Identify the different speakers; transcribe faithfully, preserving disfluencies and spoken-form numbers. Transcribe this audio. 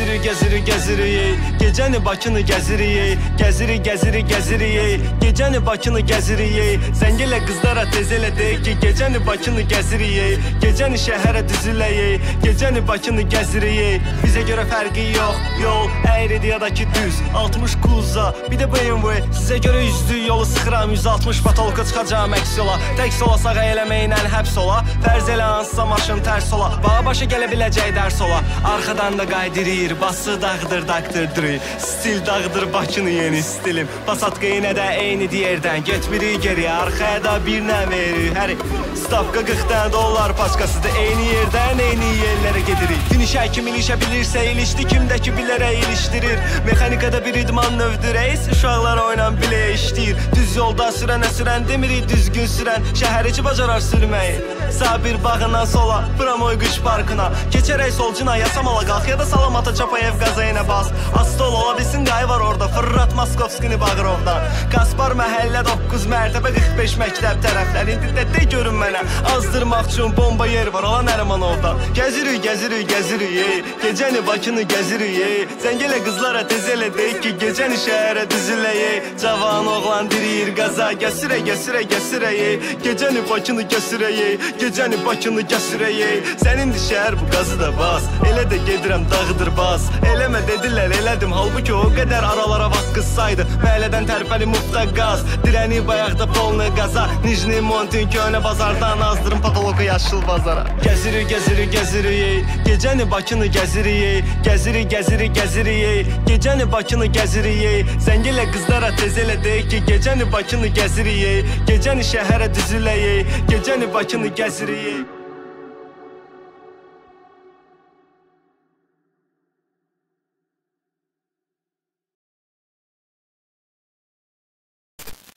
Speaker 1: Gəzirik, gəzirik, gəzirik, gecəni Bakını gəzirik, gəzirik, gəzirik, gəzirik, gecəni Bakını gəzirik. Zəng elə qızlara tez elə deyək ki, gecəni Bakını gəzirik, gecəni şəhərə düzüləyik, gecəni Bakını gəzirik. Bizə görə fərqi yox, yol əyridir ya da ki düz, altmış kuza, bir də B M W. Sizə görə üzdü yolu sıxıram, yüz altmış patolka çıxacağım əks yola. Tək sola sağa eləməklə həbs ola, fərz elə hansısa maşın tərs ola, bağa başa gələ biləcək dərs ola. Arxadan da qaydirir, bası dağıdır, daktırdır, stil dağıdır Bakını yeni stilim. Pasatka yenə də eyni diyerdən, getmirik geriyə, arxaya da bir nə verir. Həri stavka qırx dənə dollar paçkasıdır, eyni yerdən eyni yerlərə gedirik. Finişə kim ilişə bilirsə ilişdi, kimdəki bilərə ilişdirir. Mexanikada bir idman növdür, reis uşaqlar oynan bilə işləyir. Düz yolda sürənə sürən demirik, düzgün sürən şəhər içi bacarar sürməyi. Sabir bağından sola, Pramoy qış parkına, keçərək solcuna, yasamala qalx ya da Salamata Çapayev qazayına bas. Astol ola bilsin qay var orada, fırrat Maskovskini Bağırovdan. Qaspar məhəllə doqquz mərtəbə qırx beş məktəb tərəflər. İndi də de görün mənə, azdırmaq üçün bomba yer var olan Ərmanovdan. Gəzirik, gəzirik, gəzirik, ey, gecəni Bakını gəzirik, ey. Zəng elə qızlara tez elə deyək ki, gecəni şəhərə düzüləyik. Cavan oğlan diriyir qaza, gəsirə, gəsirə, gəsirə, ey. Gecəni Bakını gəsirək, ey, gecəni Bakını gəsirək, ey. Sənindir şəhər bu qazı da bas, elə də gedirəm dağıdır bas. Eləmə dedilər, elədim, halbuki o qədər aralara vaxt qıssaydı. Məhəllədən tərpəli mufta qaz, dirəni bayaqda polnu qaza. Nijni Montin könə bazardan azdırım patoloqa yaşıl bazara. Gəzirik, gəzirik, gəzirik, ey, gecəni Bakını gəzirik, ey. Gəzirik, gəzirik, gəzirik, ey, gecəni Bakını gəzirik, ey. Zəng elə qızlara tez elə deyək ki, gecəni Bakını gəzirik, ey. Gecəni şəhərə düzüləyik, gecəni Bakını gəzirik, ey.